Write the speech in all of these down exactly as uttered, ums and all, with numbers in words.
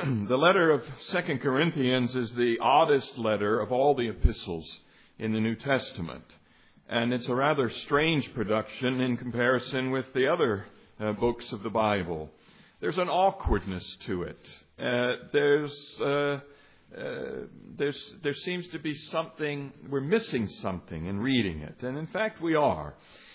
The letter of Second Corinthians is the oddest letter of all the epistles in the New Testament. And it's a rather strange production in comparison with the other uh, books of the Bible. There's an awkwardness to it. Uh, there's, uh, uh, there's, there seems to be something, we're missing something in reading it. And in fact, we are.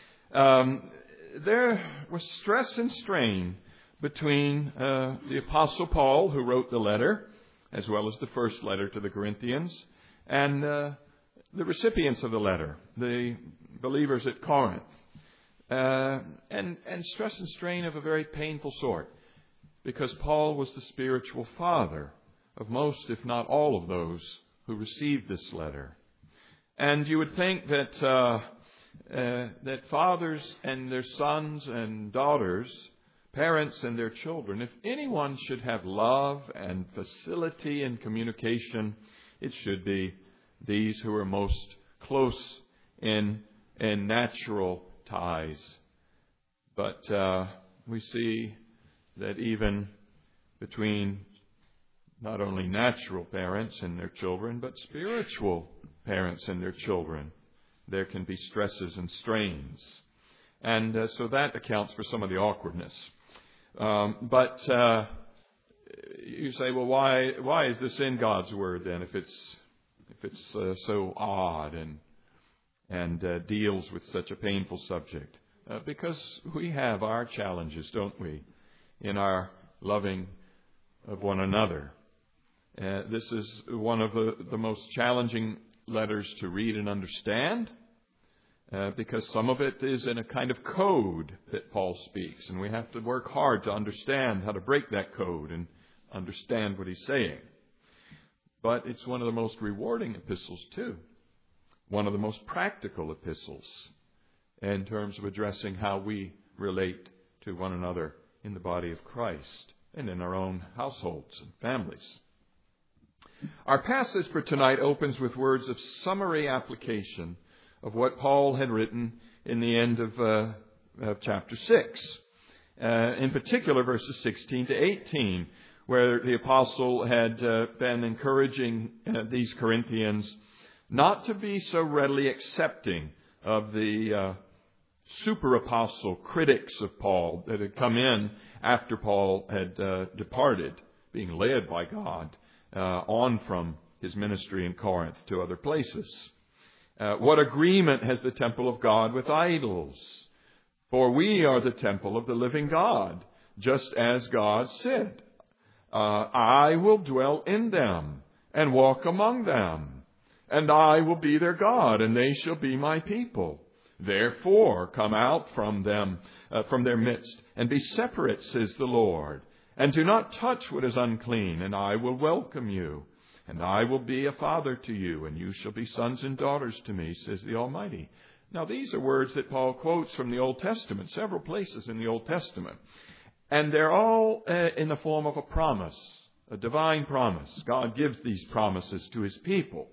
Um, there was stress and strain between uh, the Apostle Paul, who wrote the letter, as well as the first letter to the Corinthians, and uh, the recipients of the letter, the believers at Corinth. Uh, and, and stress and strain of a very painful sort, because Paul was the spiritual father of most, if not all, of those who received this letter. And you would think that uh, uh, that fathers and their sons and daughters, parents and their children, if anyone should have love and facility in communication, it should be these who are most close in, in natural ties. But uh, we see that even between not only natural parents and their children, but spiritual parents and their children, there can be stresses and strains. And uh, so that accounts for some of the awkwardness. Um, but uh, you say, well, why why is this in God's Word then? If it's if it's uh, so odd and and uh, deals with such a painful subject, uh, because we have our challenges, don't we, in our loving of one another. Uh, this is one of the, the most challenging letters to read and understand. Uh, because some of it is in a kind of code that Paul speaks, and we have to work hard to understand how to break that code and understand what he's saying. But it's one of the most rewarding epistles too, one of the most practical epistles in terms of addressing how we relate to one another in the body of Christ and in our own households and families. Our passage for tonight opens with words of summary application of what Paul had written in the end of, uh, of chapter six. Uh, in particular, verses sixteen to eighteen, where the apostle had uh, been encouraging uh, these Corinthians not to be so readily accepting of the uh, super apostle critics of Paul that had come in after Paul had uh, departed, being led by God uh, on from his ministry in Corinth to other places. Uh, what agreement has the temple of God with idols? For we are the temple of the living God, just as God said, uh, I will dwell in them and walk among them, and I will be their God, and they shall be my people. Therefore, come out from them, uh, from their midst, and be separate, says the Lord, and do not touch what is unclean, and I will welcome you. And I will be a father to you, and you shall be sons and daughters to me, says the Almighty. Now, these are words that Paul quotes from the Old Testament, several places in the Old Testament. And they're all uh, in the form of a promise, a divine promise. God gives these promises to his people.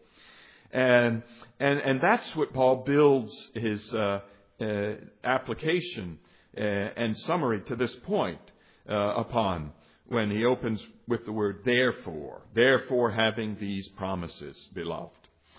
And and, and that's what Paul builds his uh, uh, application uh, and summary to this point uh, upon, when he opens with the word therefore. Therefore, having these promises, beloved.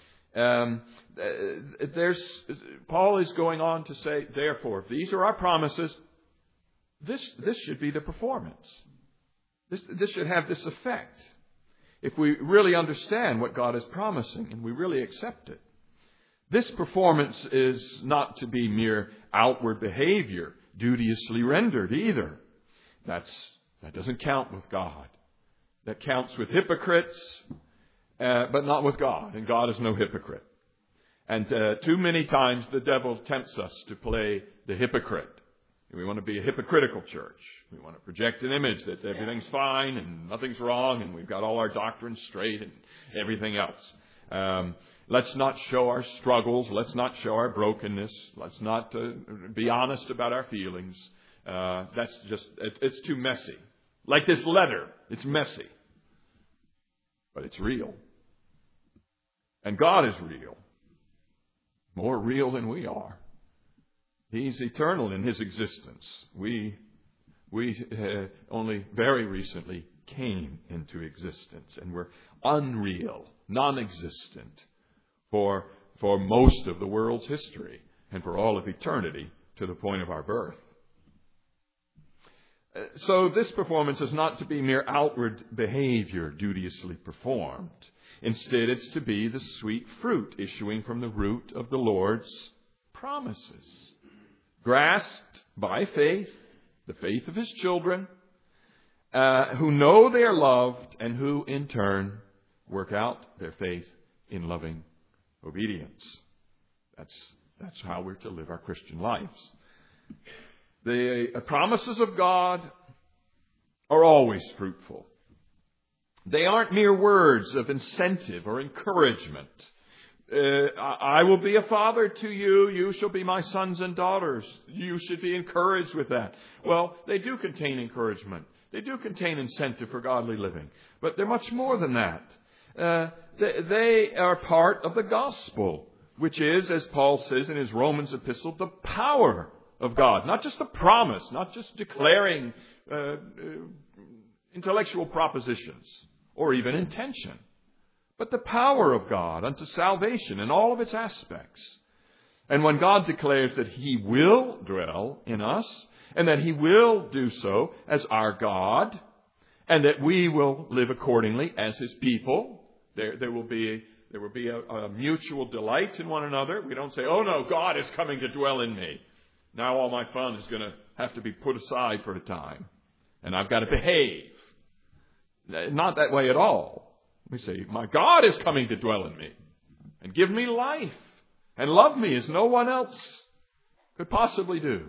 Um, there's Paul is going on to say, therefore, if these are our promises, this this should be the performance. This this should have this effect. If we really understand what God is promising and we really accept it. This performance is not to be mere outward behavior, dudiously rendered either. That's That doesn't count with God. That counts with hypocrites, uh, but not with God. And God is no hypocrite. And uh, too many times the devil tempts us to play the hypocrite. We want to be a hypocritical church. We want to project an image that everything's fine and nothing's wrong and we've got all our doctrines straight and everything else. Um, let's not show our struggles. Let's not show our brokenness. Let's not uh, be honest about our feelings. Uh, that's just, it, it's too messy. Like this letter, it's messy. But it's real. And God is real. More real than we are. He's eternal in his existence. We we uh, only very recently came into existence and were unreal, non-existent for, for most of the world's history and for all of eternity to the point of our birth. So this performance is not to be mere outward behavior dubiously performed. Instead, it's to be the sweet fruit issuing from the root of the Lord's promises, grasped by faith, the faith of His children, uh, who know they are loved and who, in turn, work out their faith in loving obedience. That's, that's how we're to live our Christian lives. The promises of God are always fruitful. They aren't mere words of incentive or encouragement. Uh, I will be a father to you. You shall be my sons and daughters. You should be encouraged with that. Well, they do contain encouragement. They do contain incentive for godly living. But they're much more than that. Uh, they, they are part of the gospel, which is, as Paul says in his Romans epistle, the power of God. Not just a promise, not just declaring uh, uh, intellectual propositions or even intention, but the power of God unto salvation in all of its aspects. And when God declares that He will dwell in us and that He will do so as our God and that we will live accordingly as His people, there, there will be, there will be a, a mutual delight in one another. We don't say, oh no, God is coming to dwell in me. Now all my fun is going to have to be put aside for a time. And I've got to behave. Not that way at all. We say, my God is coming to dwell in me and give me life and love me as no one else could possibly do.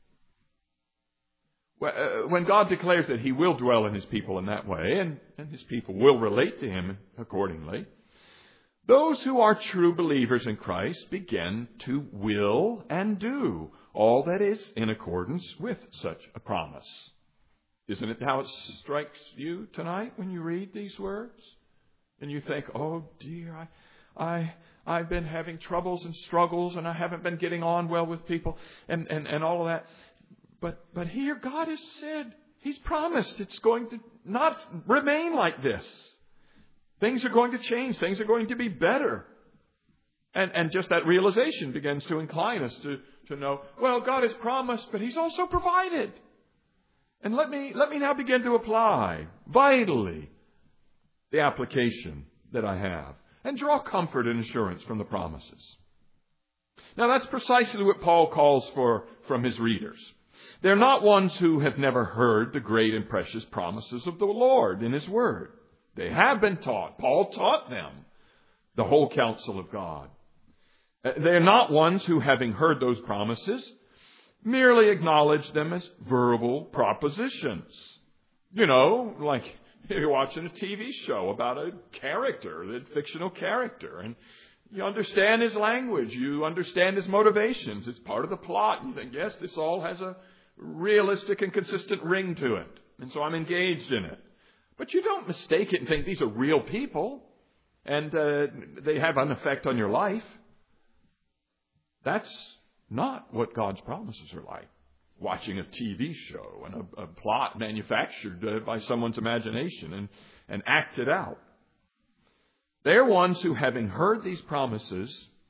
When God declares that He will dwell in His people in that way, and, and His people will relate to Him accordingly, those who are true believers in Christ begin to will and do all that is in accordance with such a promise. Isn't it how it strikes you tonight when you read these words? And you think, oh dear, I, I, I've been having troubles and struggles and I haven't been getting on well with people and, and, and all of that. But, but here God has said, He's promised it's going to not remain like this. Things are going to change. Things are going to be better. And, and just that realization begins to incline us to, to know, well, God has promised, but He's also provided. And let me, let me now begin to apply vitally the application that I have and draw comfort and assurance from the promises. Now that's precisely what Paul calls for from his readers. They're not ones who have never heard the great and precious promises of the Lord in His Word. They have been taught. Paul taught them the whole counsel of God. They're not ones who, having heard those promises, merely acknowledge them as verbal propositions. You know, like you're watching a T V show about a character, a fictional character, and you understand his language, you understand his motivations. It's part of the plot. You think, yes, this all has a realistic and consistent ring to it, and so I'm engaged in it. But you don't mistake it and think these are real people and uh, they have an effect on your life. That's not what God's promises are like. Watching a T V show and a, a plot manufactured uh, by someone's imagination and, and acted out. They're ones who, having heard these promises,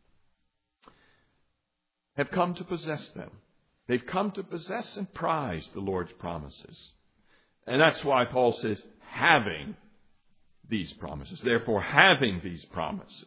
have come to possess them. They've come to possess and prize the Lord's promises. And that's why Paul says, having these promises. Therefore, having these promises.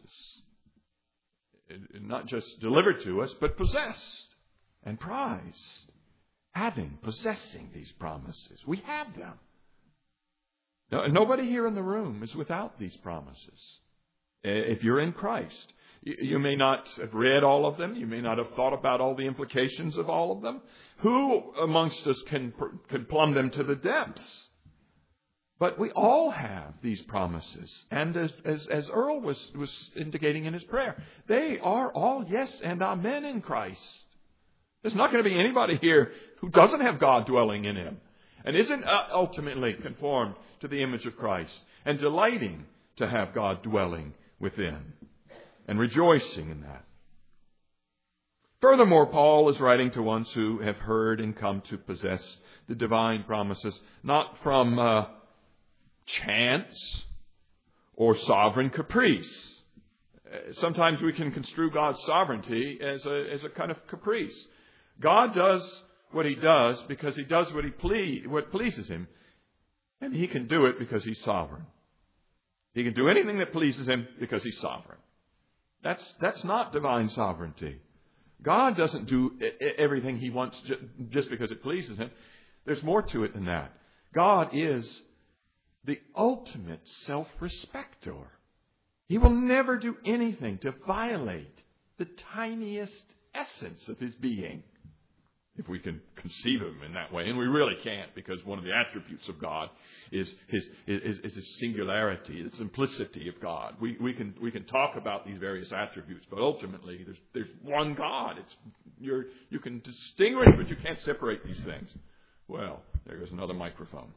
Not just delivered to us, but possessed and prized. Having, possessing these promises. We have them. No, nobody here in the room is without these promises. If you're in Christ, you may not have read all of them. You may not have thought about all the implications of all of them. Who amongst us can, can plumb them to the depths? But we all have these promises. And as, as, as Earl was, was indicating in his prayer, they are all yes and amen in Christ. There's not going to be anybody here who doesn't have God dwelling in him and isn't ultimately conformed to the image of Christ and delighting to have God dwelling within and rejoicing in that. Furthermore, Paul is writing to ones who have heard and come to possess the divine promises, not from uh, chance or sovereign caprice. Sometimes we can construe God's sovereignty as a, as a kind of caprice. God does what He does because He does what He ple- what pleases Him. And He can do it because He's sovereign. He can do anything that pleases Him because He's sovereign. That's, that's not divine sovereignty. God doesn't do everything He wants just because it pleases Him. There's more to it than that. God is the ultimate self-respecter. He will never do anything to violate the tiniest essence of His being, if we can conceive of Him in that way. And we really can't, because one of the attributes of God is His, is, is His singularity, the simplicity of God. We, we, can, we can talk about these various attributes, but ultimately there's, there's one God. It's, you're, you can distinguish, but you can't separate these things. Well, there goes another microphone.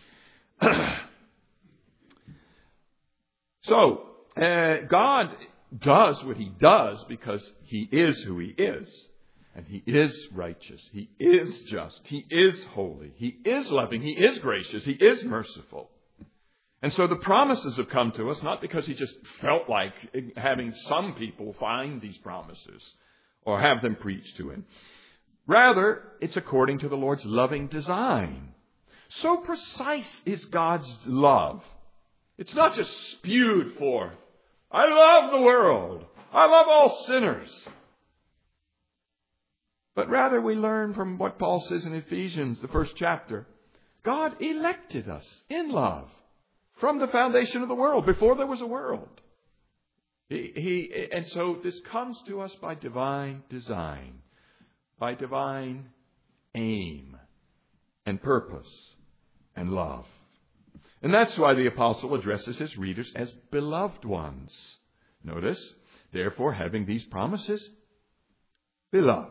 So, uh, God does what He does because He is who He is. And He is righteous. He is just. He is holy. He is loving. He is gracious. He is merciful. And so the promises have come to us not because He just felt like having some people find these promises or have them preached to Him. Rather, it's according to the Lord's loving design. So precise is God's love. It's not just spewed forth. I love the world. I love all sinners. But rather we learn from what Paul says in Ephesians, the first chapter. God elected us in love from the foundation of the world, before there was a world. He, he, and so this comes to us by divine design, by divine aim and purpose and love. And that's why the apostle addresses his readers as beloved ones. Notice, therefore, having these promises, beloved.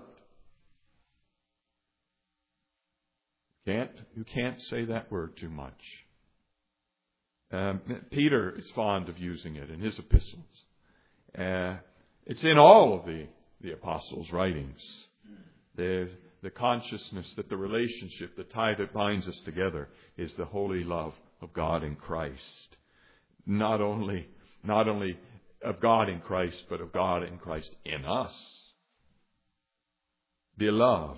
Can't, you can't say that word too much. Um, Peter is fond of using it in his epistles. Uh, it's in all of the, the apostles' writings. The, the consciousness that the relationship, the tie that binds us together, is the holy love of God in Christ. Not only, not only of God in Christ, but of God in Christ in us. Beloved.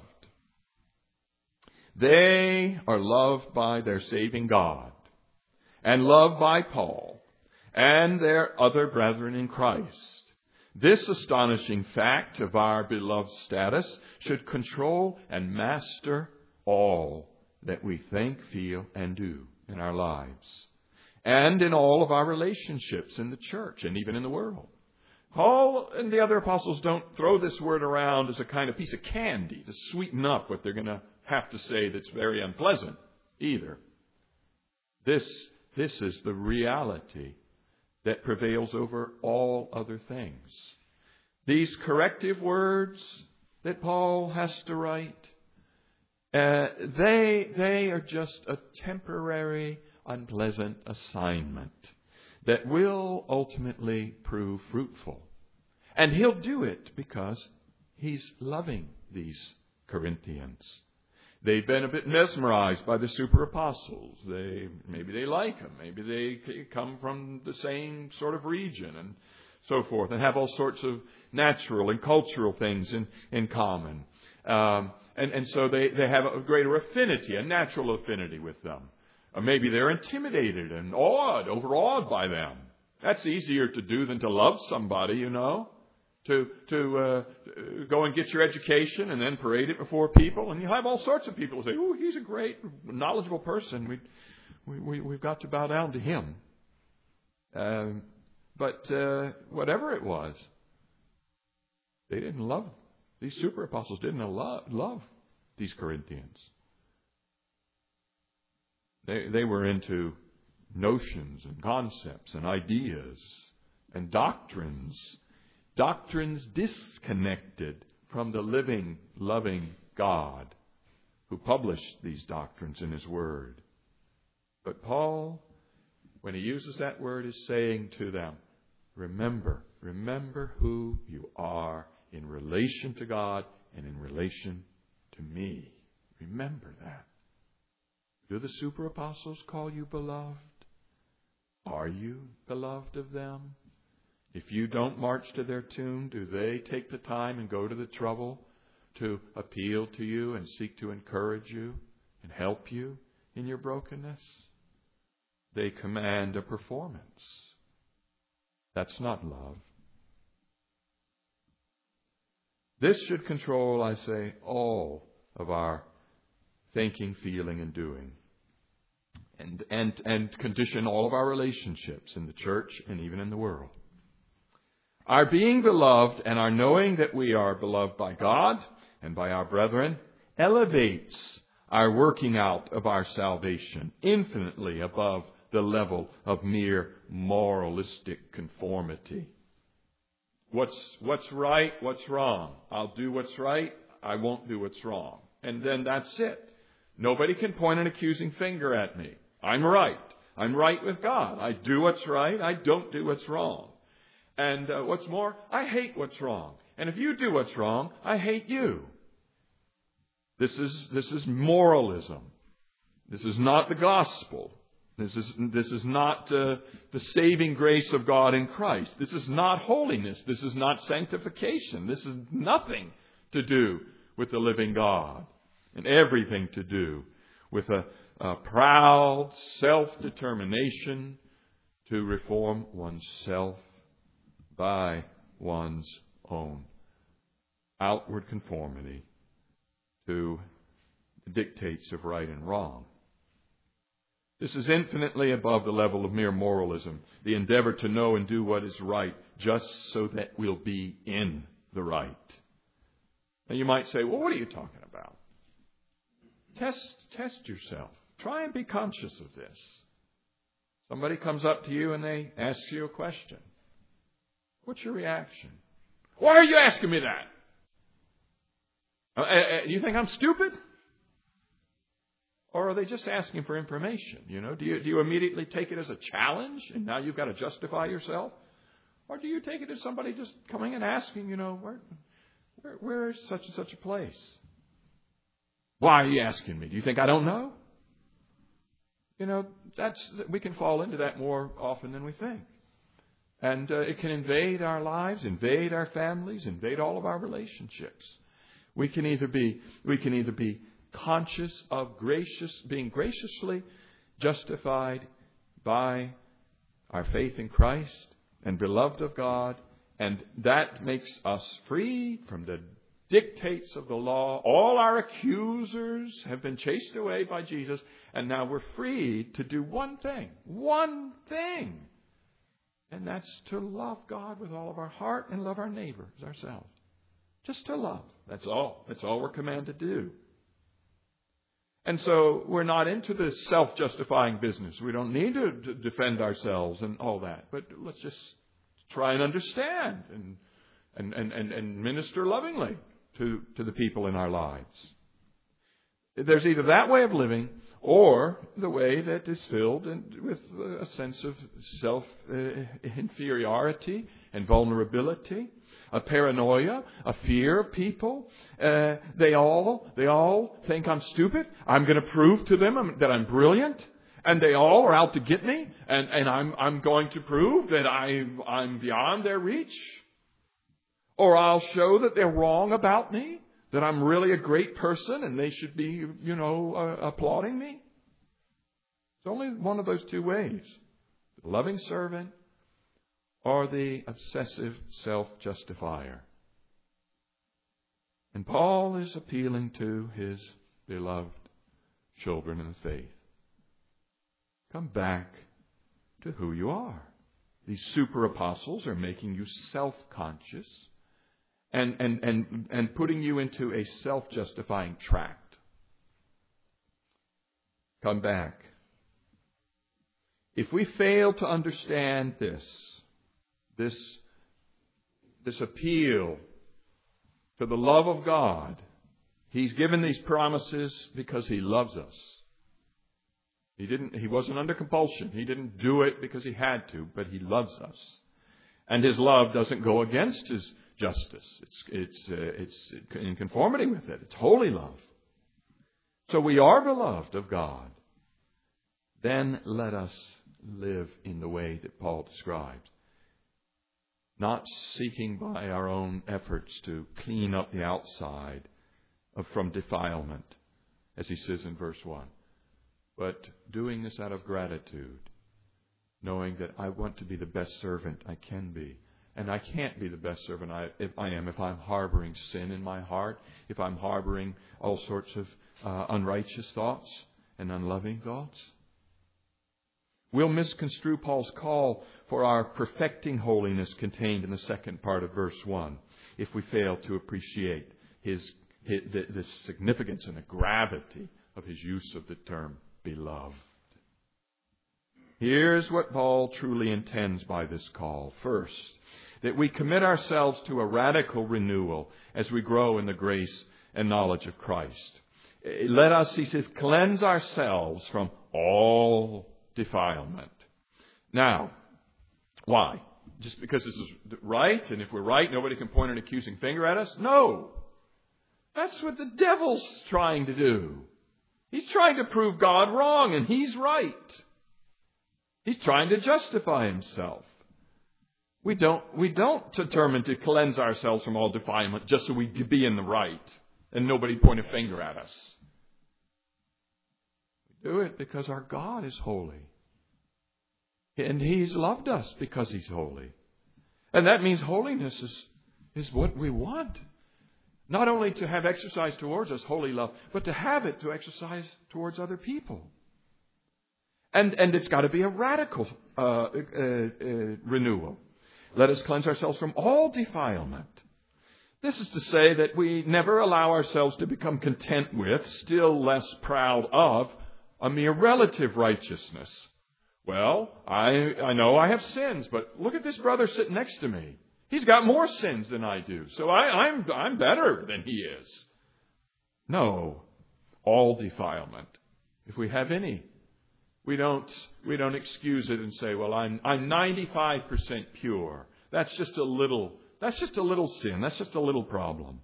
They are loved by their saving God and loved by Paul and their other brethren in Christ. This astonishing fact of our beloved status should control and master all that we think, feel, and do in our lives and in all of our relationships in the church and even in the world. Paul and the other apostles don't throw this word around as a kind of piece of candy to sweeten up what they're going to have to say that's very unpleasant either. This, this is the reality that prevails over all other things. These corrective words that Paul has to write, uh, they, they are just a temporary, unpleasant assignment that will ultimately prove fruitful. And he'll do it because he's loving these Corinthians. They've been a bit mesmerized by the super apostles. They, maybe they like them. Maybe they come from the same sort of region and so forth and have all sorts of natural and cultural things in, in common. Um, and, and so they, they have a greater affinity, a natural affinity with them. Or maybe they're intimidated and awed, overawed by them. That's easier to do than to love somebody, you know. To to uh, go and get your education and then parade it before people. And you have all sorts of people who say, oh, he's a great, knowledgeable person. We, we, we, we've got to bow down to him. Um, but uh, whatever it was, they didn't love. These super apostles didn't love, love these Corinthians. They, they were into notions and concepts and ideas and doctrines. Doctrines disconnected from the living, loving God who published these doctrines in His Word. But Paul, when he uses that word, is saying to them, remember, remember who you are in relation to God and in relation to me. Remember that. Do the super apostles call you beloved? Are you beloved of them? If you don't march to their tune, do they take the time and go to the trouble to appeal to you and seek to encourage you and help you in your brokenness? They command a performance. That's not love. This should control, I say, all of our thinking, feeling, and doing. And, and, and condition all of our relationships in the church and even in the world. Our being beloved and our knowing that we are beloved by God and by our brethren elevates our working out of our salvation infinitely above the level of mere moralistic conformity. What's, what's right, what's wrong? I'll do what's right, I won't do what's wrong. And then that's it. Nobody can point an accusing finger at me. I'm right. I'm right with God. I do what's right, I don't do what's wrong. And uh, what's more, I hate what's wrong. And if you do what's wrong, I hate you. This is, this is moralism. This is not the gospel. This is, this is not uh, the saving grace of God in Christ. This is not holiness. This is not sanctification. This is nothing to do with the living God. And everything to do with a, a proud self-determination to reform oneself by one's own outward conformity to the dictates of right and wrong. This is infinitely above the level of mere moralism, the endeavor to know and do what is right just so that we'll be in the right. Now you might say, well, what are you talking about? Test, test yourself. Try and be conscious of this. Somebody comes up to you and they ask you a question. What's your reaction? Why are you asking me that? Uh, uh, do you think I'm stupid? Or are they just asking for information? You know, do you, do you immediately take it as a challenge and now you've got to justify yourself? Or do you take it as somebody just coming and asking, you know, where, where, where is such and such a place? Why are you asking me? Do you think I don't know? You know, that's we can fall into that more often than we think. And uh, it can invade our lives, invade our families, invade all of our relationships. We can either be we can either be conscious of gracious being graciously justified by our faith in Christ and beloved of God, and that makes us free from the dictates of the law. All our accusers have been chased away by Jesus, and now we're free to do one thing. One thing. And that's to love God with all of our heart and love our neighbor as ourselves. Just to love. That's all. That's all we're commanded to do. And so we're not into the self-justifying business. We don't need to, to defend ourselves and all that. But let's just try and understand and and, and, and, and minister lovingly to, to the people in our lives. There's either that way of living or the way that is filled with a sense of self-inferiority and vulnerability, a paranoia, a fear of people. Uh, they all they all think I'm stupid. I'm going to prove to them that I'm brilliant. And they all are out to get me. And, and I'm I'm going to prove that I, I'm beyond their reach. Or I'll show that they're wrong about me. That I'm really a great person and they should be, you know, uh, applauding me. It's only one of those two ways. The loving servant or the obsessive self-justifier. And Paul is appealing to his beloved children in the faith. Come back to who you are. These super apostles are making you self-conscious and, and, and, and putting you into a self-justifying tract. Come back. If we fail to understand this, this, this appeal to the love of God, He's given these promises because He loves us. He didn't, He wasn't under compulsion. He didn't do it because He had to, but He loves us. And His love doesn't go against His justice. It's, it's, uh, it's in conformity with it. It's holy love. So we are beloved of God. then let us live in the way that Paul described. Not seeking by our own efforts to clean up the outside of, from defilement, as he says in verse one, but doing this out of gratitude, knowing that I want to be the best servant I can be. And I can't be the best servant I, if I am if I'm harboring sin in my heart, if I'm harboring all sorts of uh, unrighteous thoughts and unloving thoughts. We'll misconstrue Paul's call for our perfecting holiness contained in the second part of verse one if we fail to appreciate his, his the, the significance and the gravity of his use of the term beloved. Here's what Paul truly intends by this call. First, that we commit ourselves to a radical renewal as we grow in the grace and knowledge of Christ. Let us, he says, cleanse ourselves from all defilement. Now, why? Just because this is right, and if we're right, nobody can point an accusing finger at us? No. That's what the devil's trying to do. He's trying to prove God wrong, and he's right. He's trying to justify himself. We don't, we don't determine to cleanse ourselves from all defilement just so we could be in the right and nobody point a finger at us. We do it because our God is holy. And he's loved us because he's holy. And that means holiness is, is what we want. Not only to have exercise towards us, holy love, but to have it to exercise towards other people. And, and it's got to be a radical uh, uh, uh, renewal. Let us cleanse ourselves from all defilement. This is to say that we never allow ourselves to become content with, still less proud of, a mere relative righteousness. Well, I, I know I have sins, but look at this brother sitting next to me. He's got more sins than I do, so I, I'm, I'm better than he is. No, all defilement, if we have any. We don't, we don't excuse it and say, well, I'm, I'm ninety-five percent pure. That's just a little, that's just a little sin. That's just a little problem.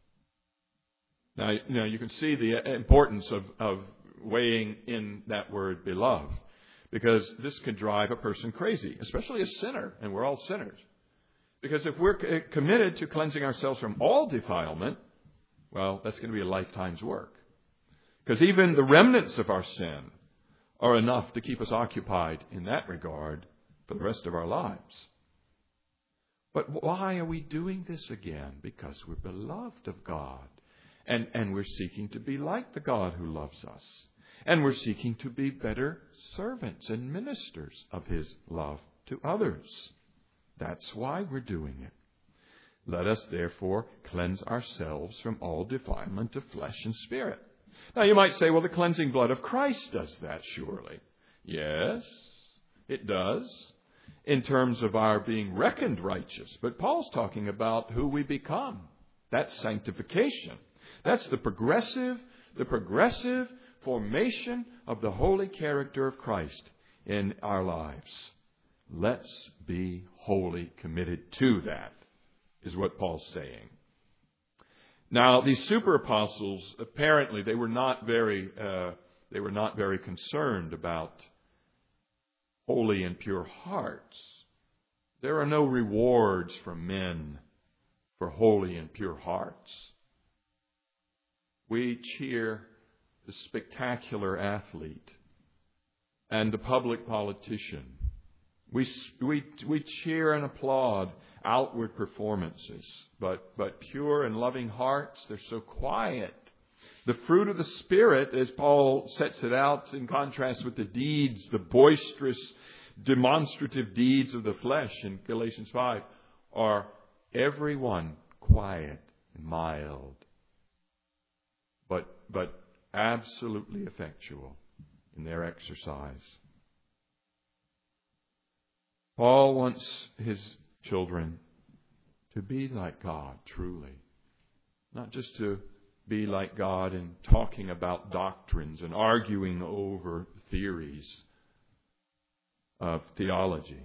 Now, you know, you can see the importance of, of weighing in that word beloved, because this could drive a person crazy, especially a sinner, and we're all sinners. Because if we're committed to cleansing ourselves from all defilement, well, that's going to be a lifetime's work. Because even the remnants of our sin are enough to keep us occupied in that regard for the rest of our lives. But why are we doing this again? Because we're beloved of God. And, and we're seeking to be like the God who loves us. And we're seeking to be better servants and ministers of his love to others. That's why we're doing it. Let us therefore cleanse ourselves from all defilement of flesh and spirit. Now you might say, well, the cleansing blood of Christ does that, surely. Yes, it does, in terms of our being reckoned righteous. But Paul's talking about who we become. That's sanctification. That's the progressive, the progressive formation of the holy character of Christ in our lives. Let's be wholly committed to that, is what Paul's saying. Now, these super apostles, apparently, they were not very, uh, they were not very concerned about holy and pure hearts. There are no rewards from men for holy and pure hearts. We cheer the spectacular athlete and the public politician. We, we, we cheer and applaud outward performances, but, but pure and loving hearts, they're so quiet. The fruit of the Spirit, as Paul sets it out in contrast with the deeds, the boisterous, demonstrative deeds of the flesh in Galatians five, are every one quiet and mild, but, but absolutely effectual in their exercise. Paul wants his children to be like God, truly. Not just to be like God in talking about doctrines and arguing over theories of theology.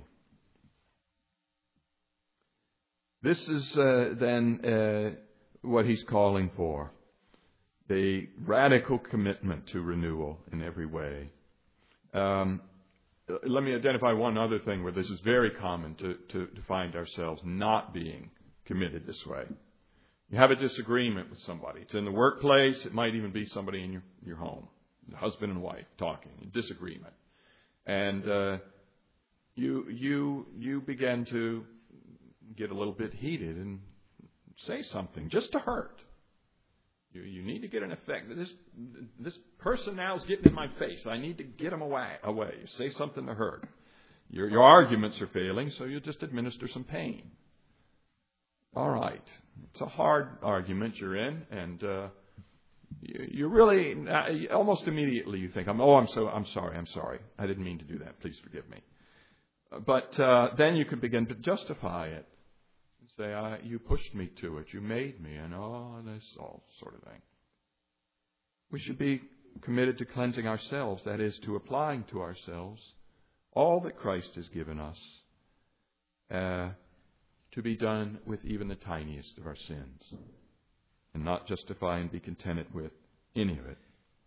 This is uh, then uh, what he's calling for. The radical commitment to renewal in every way. Um, let me identify one other thing where this is very common to, to, to find ourselves not being committed this way. You have a disagreement with somebody. It's in the workplace. It might even be somebody in your, your home, the husband and wife talking, disagreement. And uh, you you you begin to get a little bit heated and say something just to hurt. You you need to get an effect. This this person now is getting in my face. I need to get him away. Away. You say something to hurt. Your your arguments are failing, so you just administer some pain. All right. It's a hard argument you're in, and uh, you, you really uh, almost immediately you think, "Oh, I'm so I'm sorry. I'm sorry. I didn't mean to do that. Please forgive me." But uh, then you can begin to justify it. Say, I, you pushed me to it, you made me, and all this all sort of thing. We should be committed to cleansing ourselves, that is, to applying to ourselves all that Christ has given us, uh, to be done with even the tiniest of our sins, and not justify and be contented with any of it.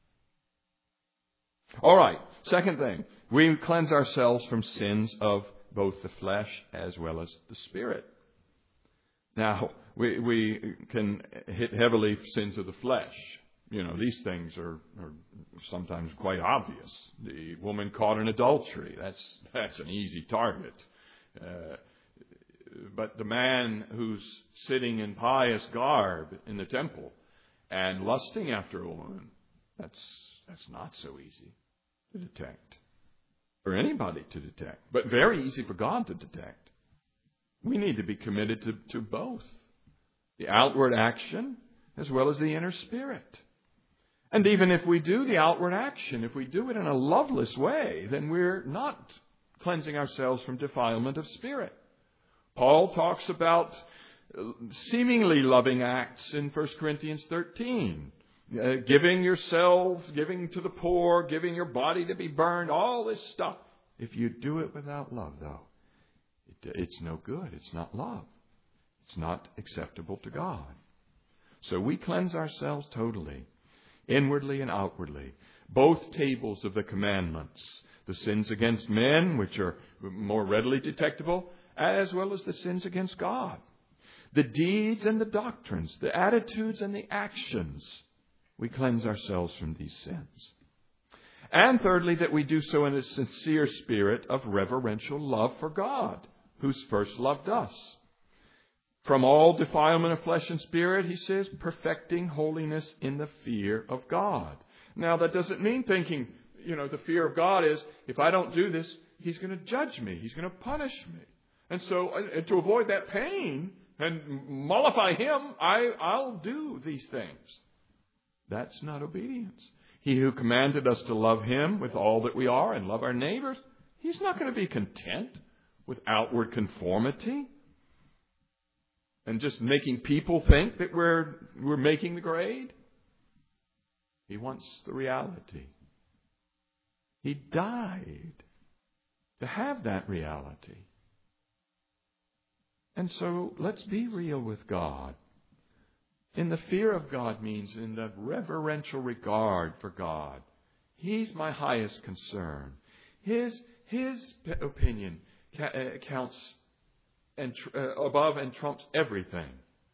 All right, second thing, we cleanse ourselves from sins of both the flesh as well as the spirit. Now, we we can hit heavily sins of the flesh. You know, these things are, are sometimes quite obvious. The woman caught in adultery, that's that's an easy target. Uh, but the man who's sitting in pious garb in the temple and lusting after a woman, that's that's not so easy to detect. For anybody to detect, but very easy for God to detect. We need to be committed to, to both, the outward action as well as the inner spirit. And even if we do the outward action, if we do it in a loveless way, then we're not cleansing ourselves from defilement of spirit. Paul talks about seemingly loving acts in First Corinthians thirteen. Uh, giving yourselves, giving to the poor, giving your body to be burned, all this stuff. If you do it without love, though, it, it's no good. It's not love. It's not acceptable to God. So we cleanse ourselves totally, inwardly and outwardly. Both tables of the commandments, the sins against men, which are more readily detectable, as well as the sins against God. The deeds and the doctrines, the attitudes and the actions. We cleanse ourselves from these sins. And thirdly, that we do so in a sincere spirit of reverential love for God, who's first loved us. From all defilement of flesh and spirit, he says, perfecting holiness in the fear of God. Now, that doesn't mean thinking, you know, the fear of God is, if I don't do this, he's going to judge me. He's going to punish me. And so, uh, to avoid that pain and mollify him, I, I'll do these things. That's not obedience. He who commanded us to love him with all that we are and love our neighbors, he's not going to be content with outward conformity and just making people think that we're we're making the grade. He wants the reality. He died to have that reality. And so let's be real with God. In the fear of God means in the reverential regard for God. He's my highest concern. His his opinion counts and uh, above and trumps everything.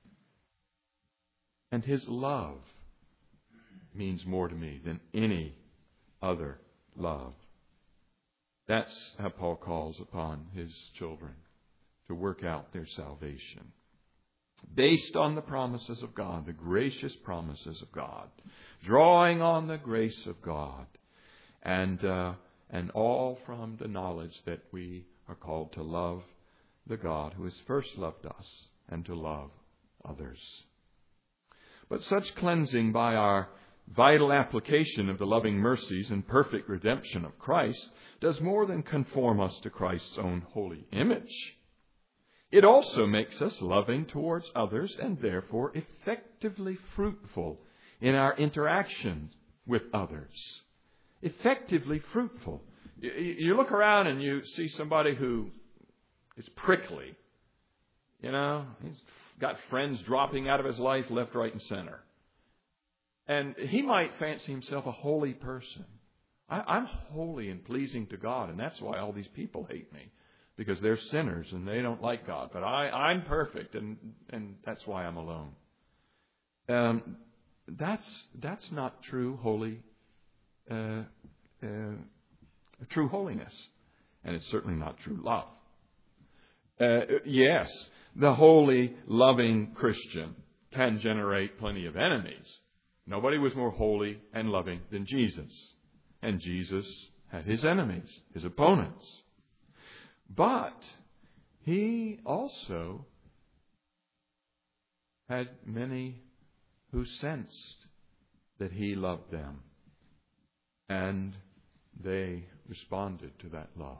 And his love means more to me than any other love. That's how Paul calls upon his children to work out their salvation. Based on the promises of God, the gracious promises of God, drawing on the grace of God, and uh, and all from the knowledge that we are called to love the God who has first loved us and to love others. But such cleansing by our vital application of the loving mercies and perfect redemption of Christ does more than conform us to Christ's own holy image. It also makes us loving towards others and therefore effectively fruitful in our interactions with others. Effectively fruitful. You look around and you see somebody who is prickly. You know, he's got friends dropping out of his life left, right, and center. And he might fancy himself a holy person. I, I'm holy and pleasing to God, and that's why all these people hate me, because they're sinners and they don't like God. But I, I'm perfect, and, and that's why I'm alone. Um, that's that's not true holy, uh, uh, true holiness, and it's certainly not true love. Uh, yes, the holy, loving Christian can generate plenty of enemies. Nobody was more holy and loving than Jesus. And Jesus had his enemies, his opponents. But he also had many who sensed that he loved them. And they responded to that love.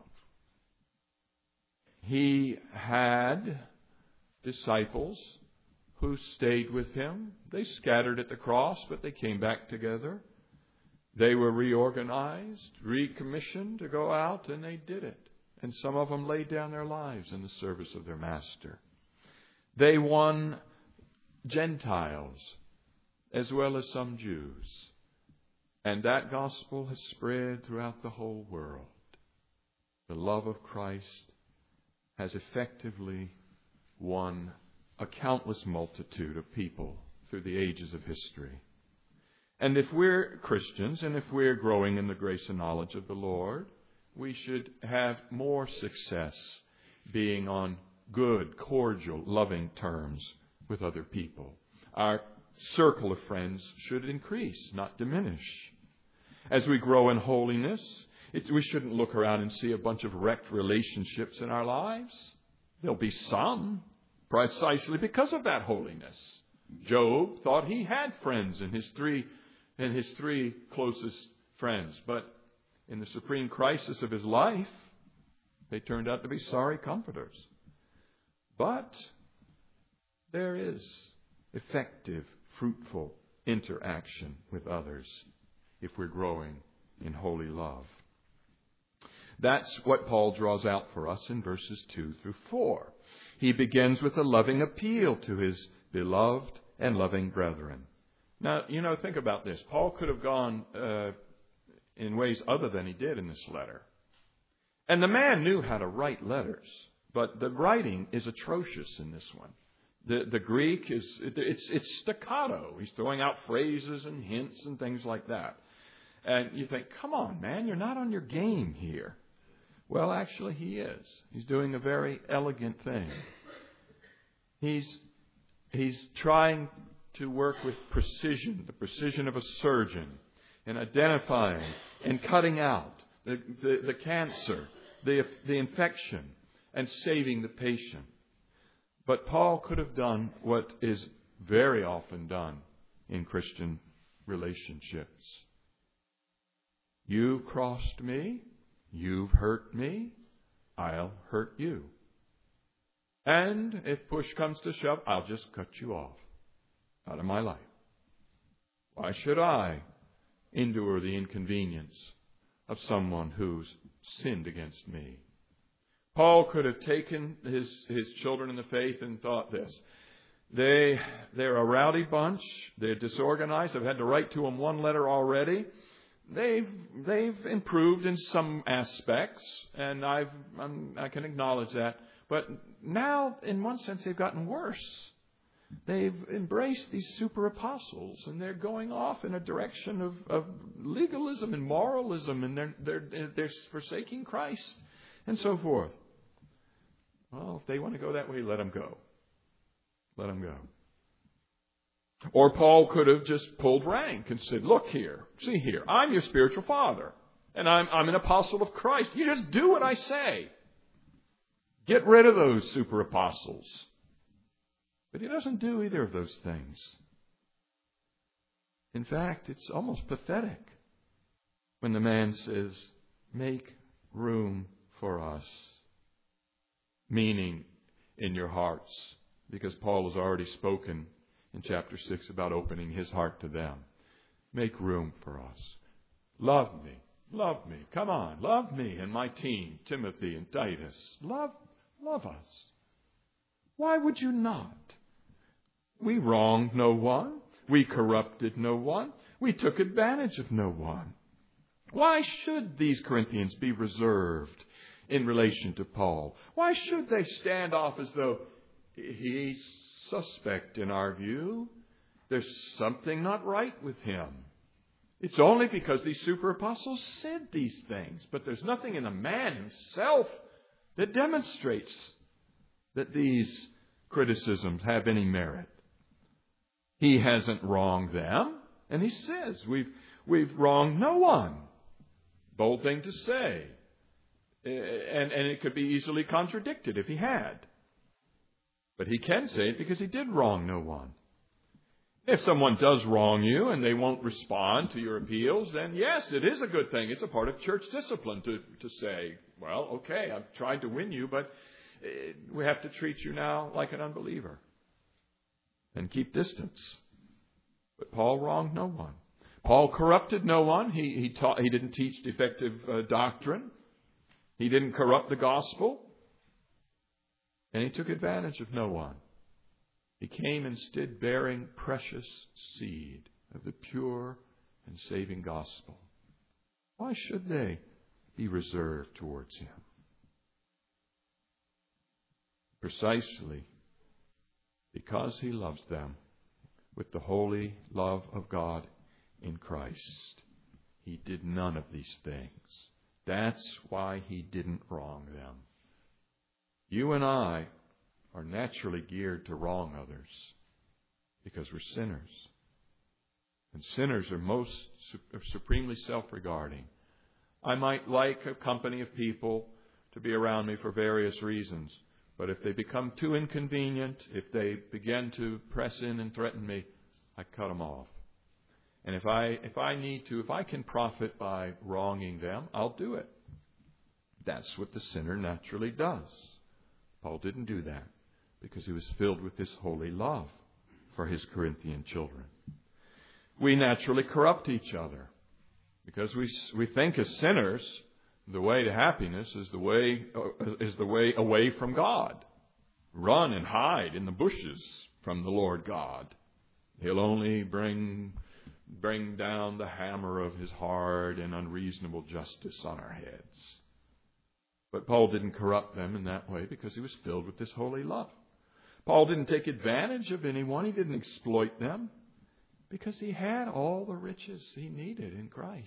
He had disciples who stayed with him. They scattered at the cross, but they came back together. They were reorganized, recommissioned to go out, and they did it. And some of them laid down their lives in the service of their master. They won Gentiles as well as some Jews. And that gospel has spread throughout the whole world. The love of Christ has effectively won a countless multitude of people through the ages of history. And if we're Christians, and if we're growing in the grace and knowledge of the Lord, we should have more success being on good, cordial, loving terms with other people. Our circle of friends should increase, not diminish. As we grow in holiness, it, we shouldn't look around and see a bunch of wrecked relationships in our lives. There'll be some, precisely because of that holiness. Job thought he had friends in his three, in his three closest friends, but in the supreme crisis of his life, they turned out to be sorry comforters. But there is effective, fruitful interaction with others if we're growing in holy love. That's what Paul draws out for us in verses two through four. He begins with a loving appeal to his beloved and loving brethren. Now, you know, think about this. Paul could have gone uh, in ways other than he did in this letter. And the man knew how to write letters, but the writing is atrocious in this one. The the Greek is, it, it's, it's staccato. He's throwing out phrases and hints and things like that. And you think, come on, man, you're not on your game here. Well, actually, he is. He's doing a very elegant thing. He's, he's trying to work with precision, the precision of a surgeon, in identifying and cutting out the, the, the cancer, the, the infection, and saving the patient. But Paul could have done what is very often done in Christian relationships. You crossed me, you've hurt me, I'll hurt you. And if push comes to shove, I'll just cut you off out of my life. Why should I endure the inconvenience of someone who's sinned against me? Paul could have taken his, his children in the faith and thought this. They, they're a rowdy bunch. They're disorganized. I've had to write to them one letter already. They've, they've improved in some aspects, and I've, I'm, I can acknowledge that. But now, in one sense, they've gotten worse. They've embraced these super apostles, and they're going off in a direction of, of legalism and moralism, and they're, they're, they're forsaking Christ, and so forth. Well, if they want to go that way, let them go. Let them go. Or Paul could have just pulled rank and said, look here, see here, I'm your spiritual father, and I'm, I'm an apostle of Christ. You just do what I say. Get rid of those super apostles. But he doesn't do either of those things. In fact, it's almost pathetic when the man says, make room for us. Meaning in your hearts, because Paul has already spoken in chapter six about opening his heart to them. Make room for us. Love me. Love me. Come on. Love me and my team, Timothy and Titus. Love, love us. Why would you not? We wronged no one. We corrupted no one. We took advantage of no one. Why should these Corinthians be reserved in relation to Paul? Why should they stand off as though he's suspect in our view? There's something not right with him. It's only because these super apostles said these things. But there's nothing in the man himself that demonstrates that these criticisms have any merit. He hasn't wronged them. And he says, we've, we've wronged no one. Bold thing to say. And, and it could be easily contradicted if he had. But he can say it because he did wrong no one. If someone does wrong you and they won't respond to your appeals, then yes, it is a good thing. It's a part of church discipline to, to say, well, okay, I've tried to win you, but we have to treat you now like an unbeliever and keep distance. But Paul wronged no one. Paul corrupted no one. He, he, taught, he didn't teach defective uh, doctrine. He didn't corrupt the gospel. And he took advantage of no one. He came instead bearing precious seed of the pure and saving gospel. Why should they be reserved towards him? Precisely because he loves them with the holy love of God in Christ. He did none of these things. That's why he didn't wrong them. You and I are naturally geared to wrong others because we're sinners. And sinners are most are supremely self-regarding. I might like a company of people to be around me for various reasons, but if they become too inconvenient, if they begin to press in and threaten me, I cut them off. And if I if I need to, if I can profit by wronging them, I'll do it. That's what the sinner naturally does. Paul didn't do that because he was filled with this holy love for his Corinthian children. We naturally corrupt each other because we we think as sinners the way to happiness is the way uh, is the way away from God. Run and hide in the bushes from the Lord God. He'll only bring bring down the hammer of his hard and unreasonable justice on our heads. But Paul didn't corrupt them in that way because he was filled with this holy love. Paul didn't take advantage of anyone. He didn't exploit them because he had all the riches he needed in Christ.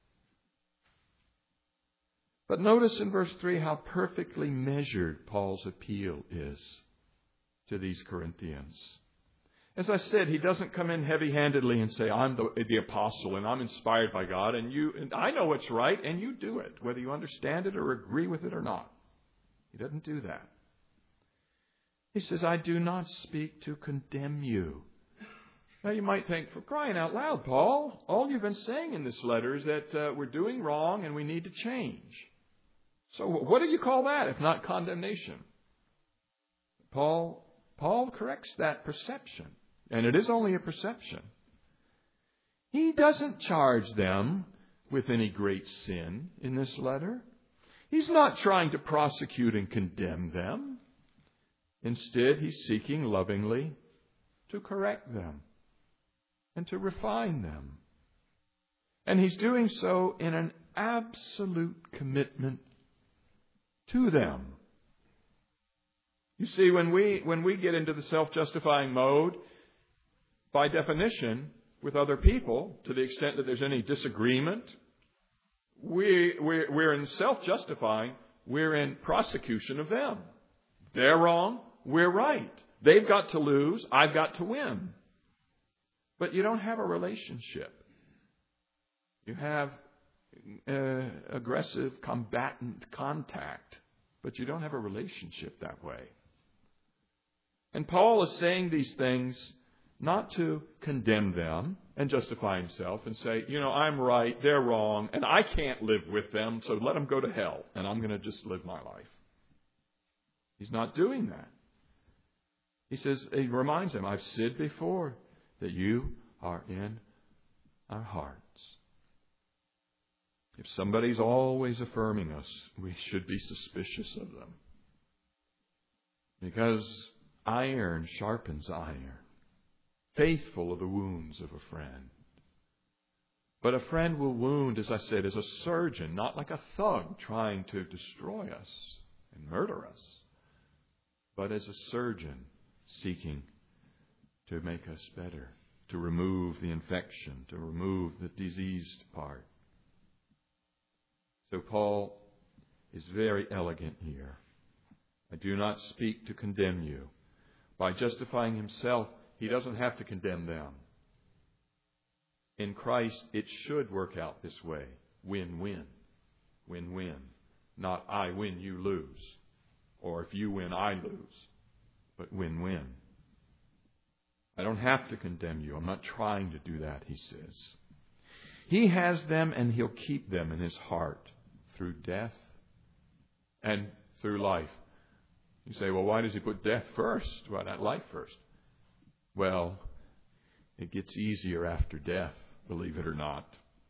But notice in verse three how perfectly measured Paul's appeal is to these Corinthians. As I said, he doesn't come in heavy-handedly and say, I'm the, the apostle and I'm inspired by God and you and I know what's right and you do it, whether you understand it or agree with it or not. He doesn't do that. He says, I do not speak to condemn you. Now you might think, for crying out loud, Paul, all you've been saying in this letter is that uh, we're doing wrong and we need to change. So what do you call that if not condemnation? Paul, Paul corrects that perception. And it is only a perception. He doesn't charge them with any great sin in this letter. He's not trying to prosecute and condemn them. Instead, he's seeking lovingly to correct them and to refine them. And he's doing so in an absolute commitment to them. You see, when we when we get into the self-justifying mode, by definition, with other people, to the extent that there's any disagreement, we, we're, we're in self-justifying, we're in prosecution of them. They're wrong, we're right. They've got to lose, I've got to win. But you don't have a relationship. You have uh, aggressive, combatant contact, but you don't have a relationship that way. And Paul is saying these things not to condemn them and justify himself and say, you know, I'm right, they're wrong, and I can't live with them, so let them go to hell, and I'm going to just live my life. He's not doing that. He says, he reminds them, I've said before that you are in our hearts. If somebody's always affirming us, we should be suspicious of them. Because iron sharpens iron. Faithful are the wounds of a friend. But a friend will wound, as I said, as a surgeon, not like a thug trying to destroy us and murder us, but as a surgeon seeking to make us better, to remove the infection, to remove the diseased part. So Paul is very elegant here. I do not speak to condemn you. By justifying himself, he doesn't have to condemn them. In Christ, it should work out this way. Win-win. Win-win. Not I win, you lose. Or if you win, I lose. But win-win. I don't have to condemn you. I'm not trying to do that, he says. He has them and he'll keep them in his heart through death and through life. You say, well, why does he put death first? Why not life first? Well, it gets easier after death, believe it or not.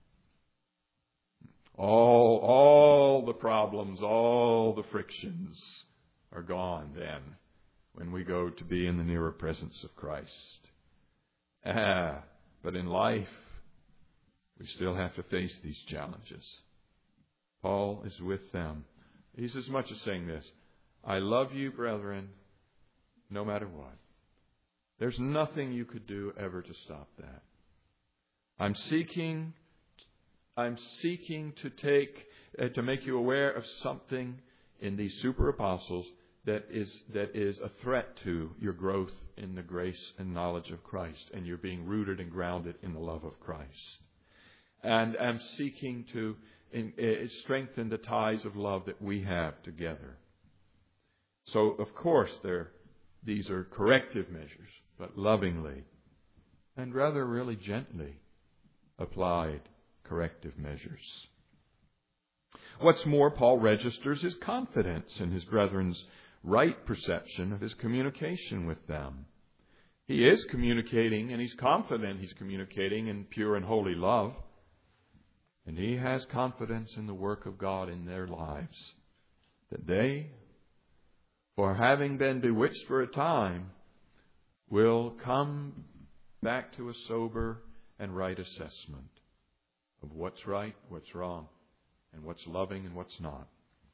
All, all the problems, all the frictions are gone then when we go to be in the nearer presence of Christ. Ah, but in life, we still have to face these challenges. Paul is with them. He's as much as saying this: I love you, brethren, no matter what. There's nothing you could do ever to stop that. I'm seeking, I'm seeking to take, uh, to make you aware of something in these super apostles that is that is a threat to your growth in the grace and knowledge of Christ, and you're being rooted and grounded in the love of Christ. And I'm seeking to in, uh, strengthen the ties of love that we have together. So, of course, there, these are corrective measures, but lovingly and rather really gently applied corrective measures. What's more, Paul registers his confidence in his brethren's right perception of his communication with them. He is communicating, and he's confident he's communicating in pure and holy love. And he has confidence in the work of God in their lives, that they, for having been bewitched for a time, will come back to a sober and right assessment of what's right, what's wrong, and what's loving and what's not.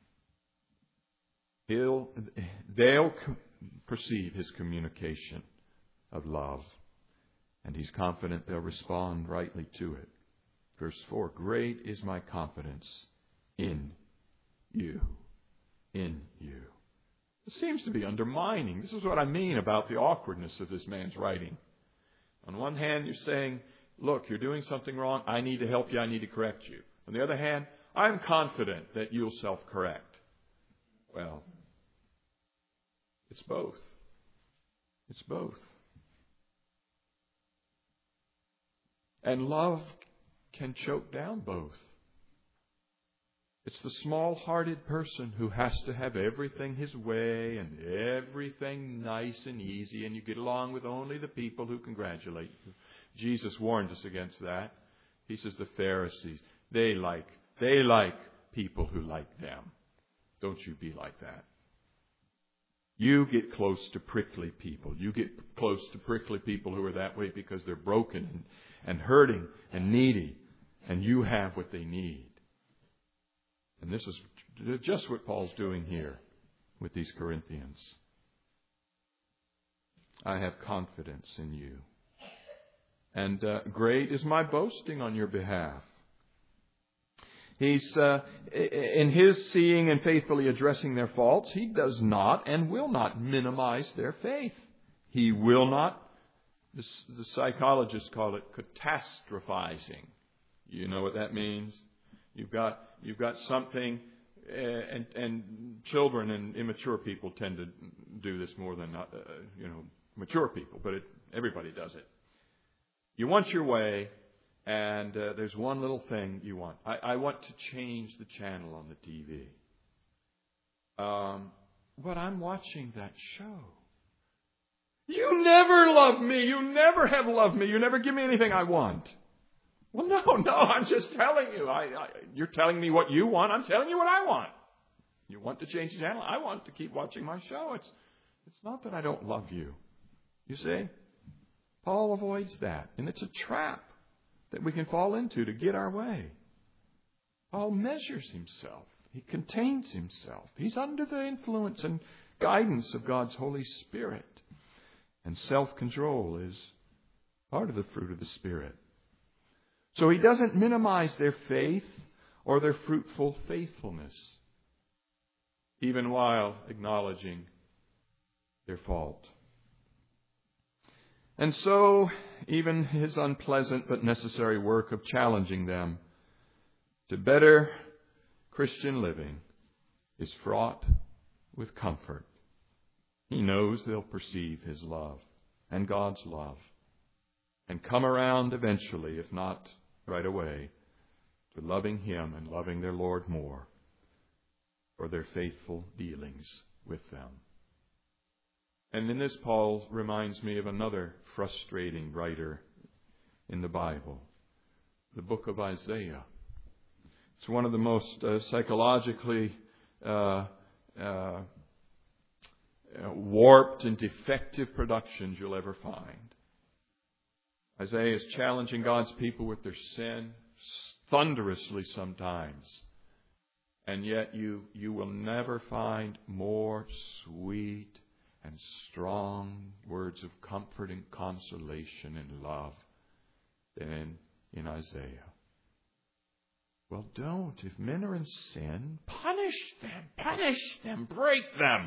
He'll, they'll perceive his communication of love, and he's confident they'll respond rightly to it. Verse four, great is my confidence in you. In you. It seems to be undermining. This is what I mean about the awkwardness of this man's writing. On one hand, you're saying, look, you're doing something wrong. I need to help you. I need to correct you. On the other hand, I'm confident that you'll self-correct. Well, it's both. It's both. And love can choke down both. It's the small-hearted person who has to have everything his way and everything nice and easy, and you get along with only the people who congratulate you. Jesus warned us against that. He says the Pharisees, they like, they like people who like them. Don't you be like that. You get close to prickly people. You get close to prickly people who are that way because they're broken and, and hurting and needy, and you have what they need. And this is just what Paul's doing here with these Corinthians. I have confidence in you. And uh, great is my boasting on your behalf. He's, uh, in his seeing and faithfully addressing their faults, he does not and will not minimize their faith. He will not, the, the psychologists call it catastrophizing. You know what that means? You've got you've got something, uh, and and children and immature people tend to do this more than uh, you know mature people, but it, everybody does it. You want your way, and uh, there's one little thing you want. I, I want to change the channel on the T V. Um, but I'm watching that show. You never love me. You never have loved me. You never give me anything I want. Well, no, no, I'm just telling you. I, I, you're telling me what you want. I'm telling you what I want. You want to change the channel? I want to keep watching my show. It's, it's not that I don't love you. You see? Paul avoids that, and it's a trap. that we can fall into to get our way. Paul measures himself. He contains himself. He's under the influence and guidance of God's Holy Spirit. And self-control is part of the fruit of the Spirit. So he doesn't minimize their faith or their fruitful faithfulness, even while acknowledging their fault. And so, even his unpleasant but necessary work of challenging them to better Christian living is fraught with comfort. He knows they'll perceive his love and God's love and come around eventually, if not right away, to loving him and loving their Lord more for their faithful dealings with them. And in this, Paul reminds me of another frustrating writer in the Bible, the book of Isaiah. It's one of the most uh, psychologically uh, uh, warped and defective productions you'll ever find. Isaiah is challenging God's people with their sin, thunderously sometimes. And yet you, you will never find more sweet and strong words of comfort and consolation and love than in, in Isaiah. Well, don't. If men are in sin, punish them. Punish them. Break them.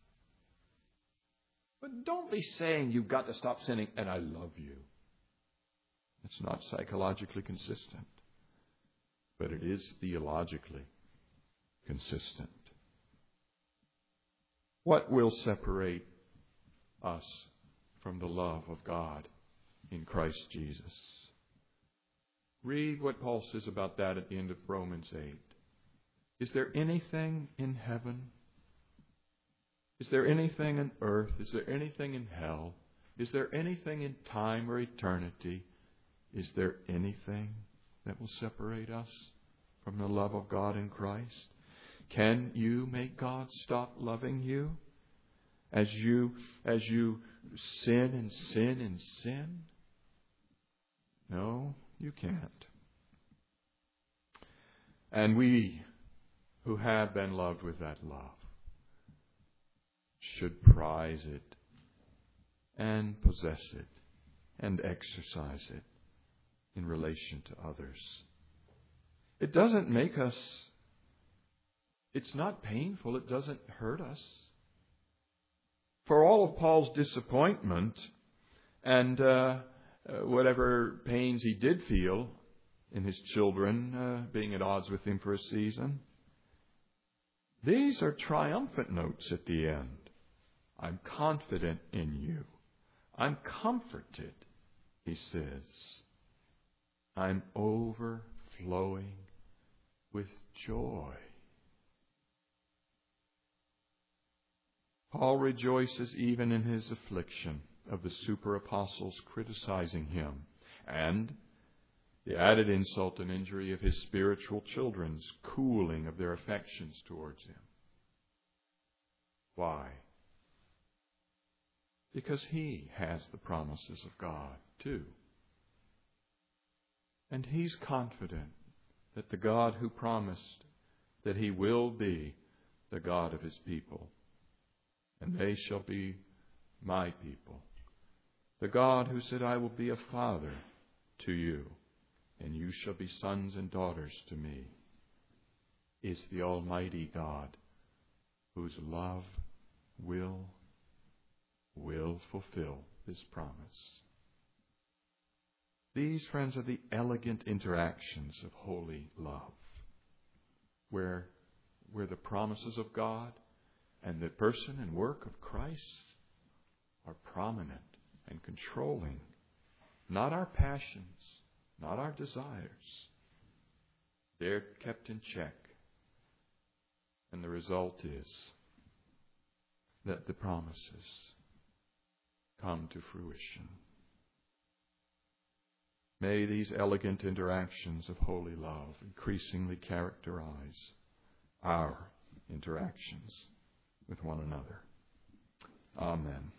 But don't be saying you've got to stop sinning and I love you. It's not psychologically consistent. But it is theologically consistent. What will separate us from the love of God in Christ Jesus? Read what Paul says about that at the end of Romans eight. Is there anything in heaven? Is there anything on earth? Is there anything in hell? Is there anything in time or eternity? Is there anything that will separate us from the love of God in Christ? Can you make God stop loving you as you as you sin and sin and sin? No, you can't. And we who have been loved with that love should prize it and possess it and exercise it in relation to others. It doesn't make us, it's not painful, it doesn't hurt us. For all of Paul's disappointment and uh, whatever pains he did feel in his children uh, being at odds with him for a season, these are triumphant notes at the end. I'm confident in you. I'm comforted, he says. I'm overflowing with joy. Paul rejoices even in his affliction of the super apostles criticizing him and the added insult and injury of his spiritual children's cooling of their affections towards him. Why? Because he has the promises of God too. And he's confident that the God who promised that he will be the God of his people, and they shall be my people. The God who said, I will be a father to you, and you shall be sons and daughters to me, is the Almighty God whose love will, will fulfill this promise. These, friends, are the elegant interactions of holy love, where, where the promises of God and the person and work of Christ are prominent and controlling, not our passions, not our desires. They're kept in check. And the result is that the promises come to fruition. May these elegant interactions of holy love increasingly characterize our interactions with one another. Amen.